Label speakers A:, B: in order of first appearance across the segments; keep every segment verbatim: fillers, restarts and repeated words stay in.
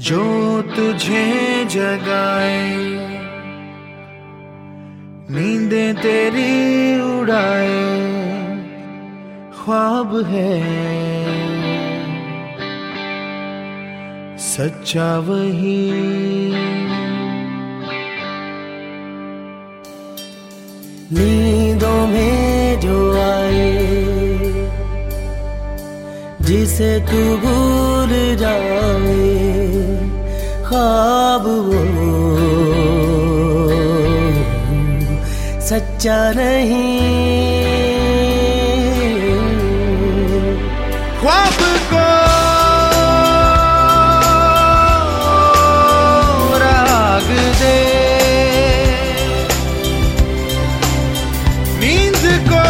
A: जो तुझे जगाए, नींदें तेरी उड़ाए, ख्वाब है सच्चा वही।
B: नींदों में जो आए, जिसे तू भूल जाए, ख्वाब वो सच्चा नहीं।
A: ख्वाब को राग दे, नींद को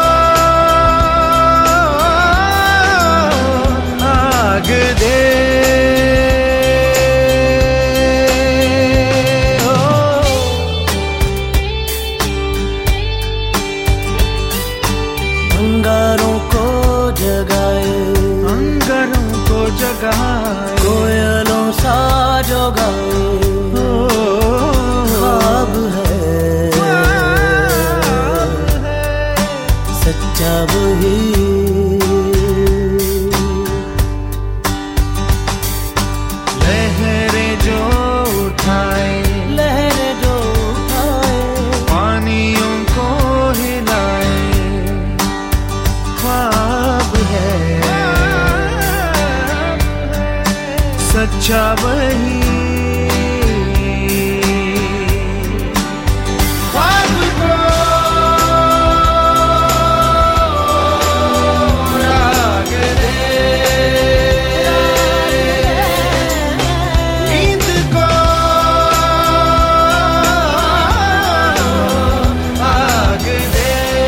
A: आग दे।
B: अंगारों को जगाए,
A: अंगारों को जगाए,
B: कोयलों सा जो गाए, ख्वाब है सच्चा वही।
A: लहरें जो उठाए,
B: लहरें जो उठाए,
A: पानियों को हिलाए, ख्वाब है सच्चा वही। ख्वाब को राग दे, नींद को आग दे।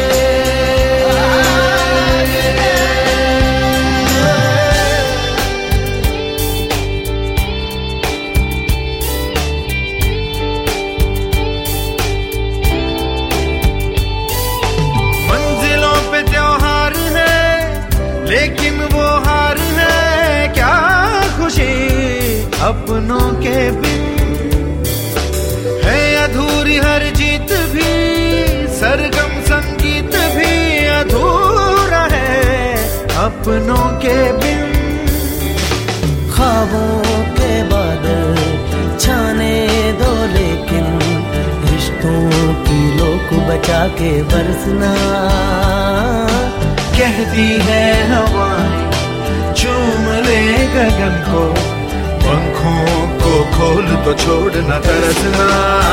A: मंजिलों पे त्योहार है, लेकिन वो हार है क्या खुशी अपनों के बिन। है अधूरी हर जीत भी, सरगम संगीत भी अधूरा है अपनों के बिन।
B: ख्वाबों के बादल छाने दो, लेकिन रिश्तों की लोक बचा के बरसना।
A: कहती है हवाएं चूम ले गगन को, पंखों को खोल तो छोड़ना तरसना।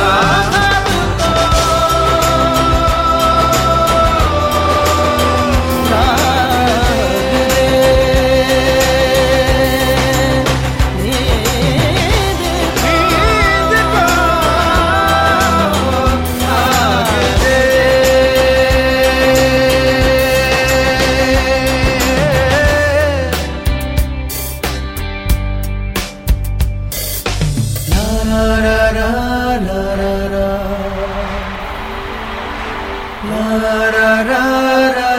A: La la la la la la, la la la la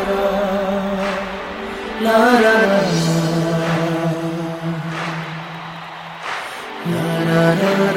A: la, la la la la la.